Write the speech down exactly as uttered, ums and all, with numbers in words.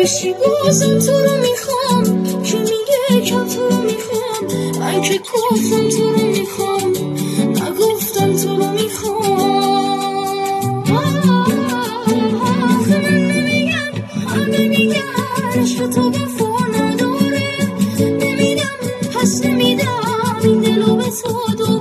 بشی بازم تو رو میخوام که میگه کم تو رو میخوام من که گفتم تو رو میخوام نگفتم تو رو میخوام آخه من نمیگم همه میگن عشق تو وفا نداره نمیدم پس نمیدم این دلو به تو